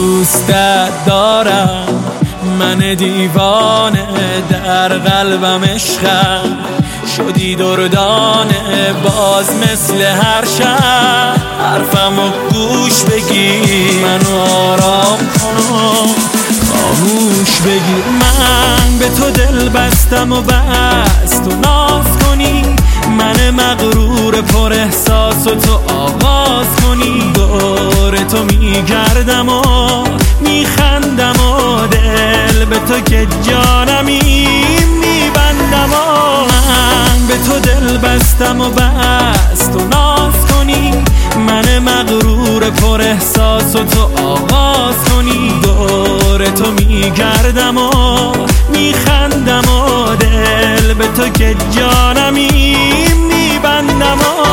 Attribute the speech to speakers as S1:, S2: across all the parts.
S1: دوستت دارم، من دیوانه در قلبم عشقم، شدی دردانه باز مثل هر شب. حرفمو گوش بگیر، منو آرام کن، خاموش بگیر. من به تو دل بستم و بس تو ناز کنی، من مغرور پر احساس و تو آغاز کنی. دور تو میگردم و میخندم و دل به تو که جانمی میبندم و من به تو دل بستم و بس تو ناز کنی، من مغرور پر احساس و تو آغاز کنی. دور تو میگردم و میخندم و دل به تو که جانمی میبندم و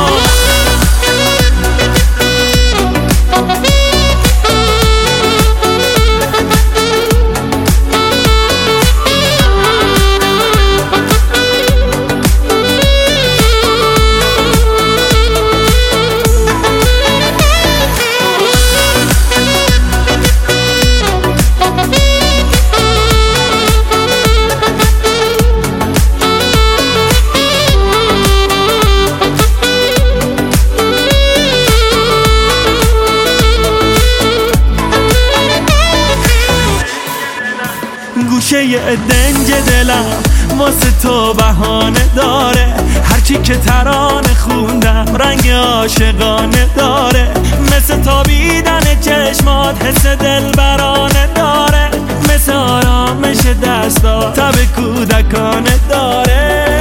S1: گوشه دنج دلم واسه تو بهانه داره، هرچی که ترانه خوندم رنگ عاشقانه داره. مثل تابیدن چشمات حس دلبرانه داره، مثل آرامش دستا تب کودکانه داره.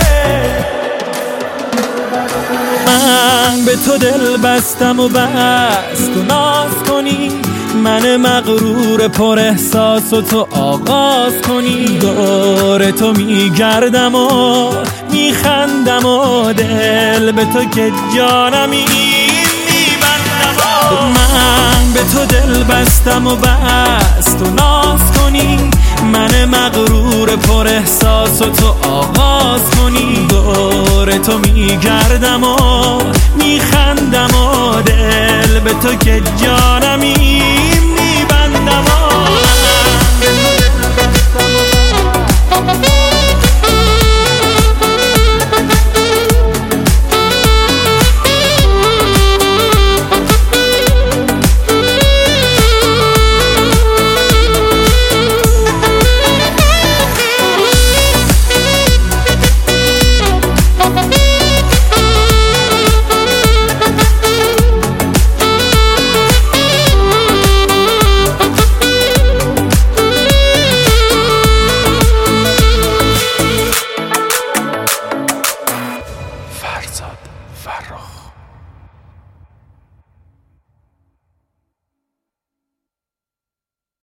S1: من به تو دل بستم و بس تو ناز کنی، من مغرور پر احساس و تو آغاز کنی. دور تو میگردم و میخندم و دل به تو که جانمی میبندم و من به تو دل بستم و بس تو ناز کنی، من مغرور پر احساس و تو آغاز کنی. دور تو میگردم و میخندم و دل به تو که جانمی